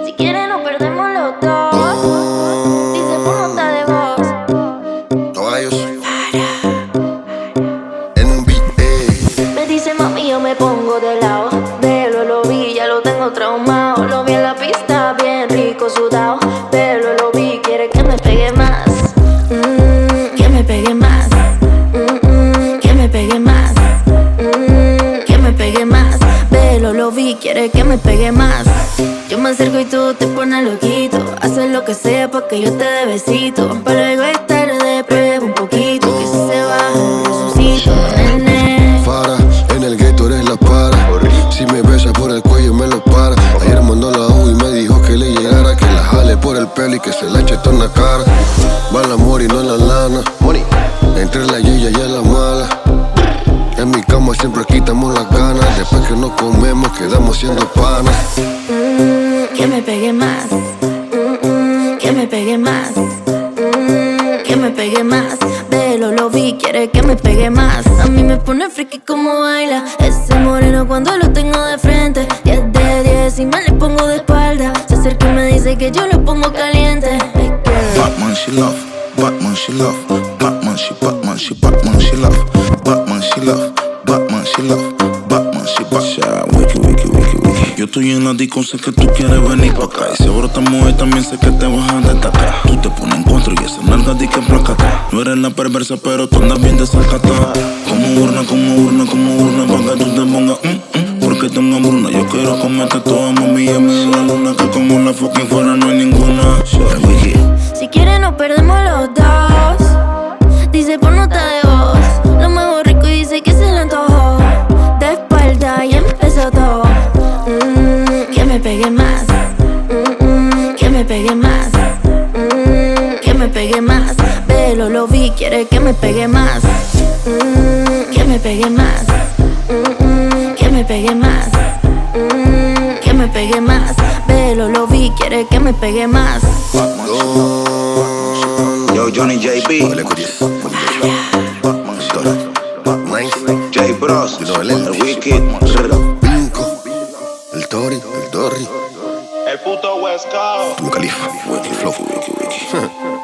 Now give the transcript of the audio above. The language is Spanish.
Si quieres nos perdemos los dos. Dice por nota de voz. Caballos. NBA. Me dice mami, yo me pongo de lado. Velo, lo vi, ya lo tengo traumado. Lo vi en la pista, bien rico, sudado. Velo, lo vi, quiere que me pegue más. Que me pegue más. Que me pegue más. Que me pegue más. Velo, lo vi, quiere que me pegue más. Yo me acerco y tú te pones loquito. Haces lo que sea pa' que yo te dé besito. Pero luego es tarde, prueba un poquito. Que si se baja, resucito, nene. Para, en el gueto eres la para. Si me besas por el cuello me lo para. Ayer mandó la U y me dijo que le llegara, que la jale por el pelo y que se la eche toda en la cara. Va el amor y no en la lana. Entre la yella y la mala. En mi cama siempre quitamos las ganas. Después que nos comemos quedamos siendo panas. Que me pegue más. Que me pegue más. Que me pegue más. Velo, lo vi, quiere que me pegue más. A mí me pone friki como baila ese moreno cuando lo tengo de frente. 10 de 10 y me le pongo de espalda. Se acerca y me dice que yo lo pongo caliente. Batman she love, Batman she love, Batman she Batman she Batman she love, Batman she love, Batman she love, Batman she Wiki, wiki, wiki, wiki. Yo estoy en la disco, sé que tú quieres venir pa' acá. Y seguro esta mujer también sé que te vas a destacar. Tú te pones en cuatro y esa nalga di que placata. No eres la perversa, pero tú andas bien desacatada. Como urna, pa' que tú te pongas porque tengo hambruna. Yo quiero comerte toda, mami, y a mí en la luna. Que como la fucking fuera no hay ninguna. Wiki. Si quieres nos perdemos los dos. Dice por nota de voz. Lo muevo rico y dice que se le antojó. De espalda y empezó todo. Que me pegue más. Que me pegue más. Que me pegue más. Velo, lo vi, quiere que me pegue más. Que me pegue más. Que me pegue más. Que me pegue más. Velo, lo vi, quiere que me pegue más. Yo, Johnny JB, J Bros, el Wicked, Pinco, el Tori, el Dorri, El puto West Coast. tu Califa, Wiki Flow, Wiki.